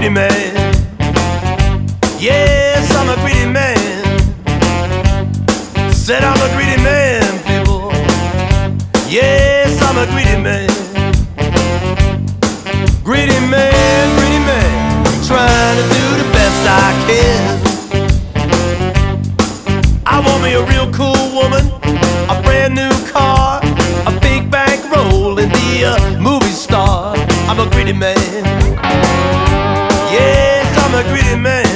greedy man. Yes, I'm a greedy man. Said I'm a greedy man, people. Yes, I'm a greedy man. Greedy man, trying to do the best I can. I want me a real cool woman, a brand new car, a big bankroll, and be a movie star. I'm a greedy man. Yes, I'm a greedy man.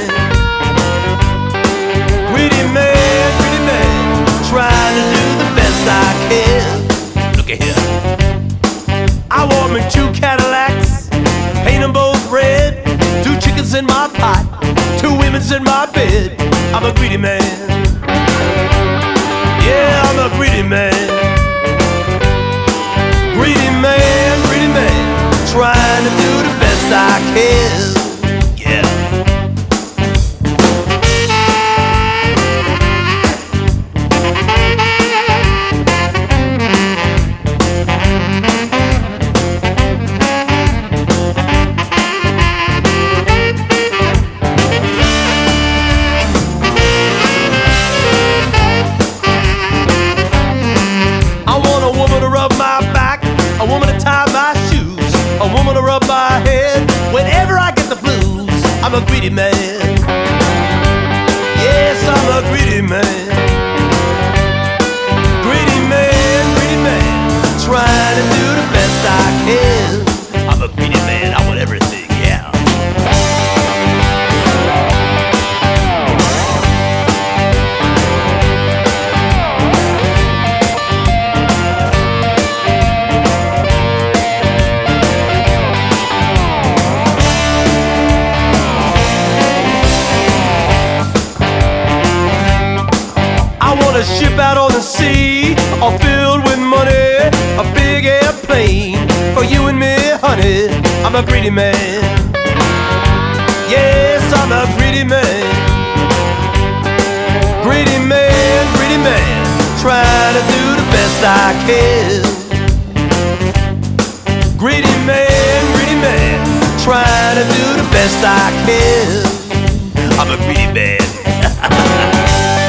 Greedy man, trying to do the best I can. Look at here. I want me 2 Cadillacs, paint them both red, 2 chickens in my pot, 2 women's in my bed. I'm a greedy man. Yeah, I'm a greedy man. Greedy man, trying to do the best I can. Yeah. A woman to tie my shoes, a woman to rub my head whenever I get the blues. I'm a greedy man. Yes, I'm a greedy man. Greedy man, trying to do the best I can. I'm a greedy man, I want everything, yeah. A ship out on the sea, all filled with money, a big airplane for you and me, honey. I'm a greedy man. Yes, I'm a greedy man. Greedy man, trying to do the best I can. Greedy man, trying to do the best I can. I'm a greedy man.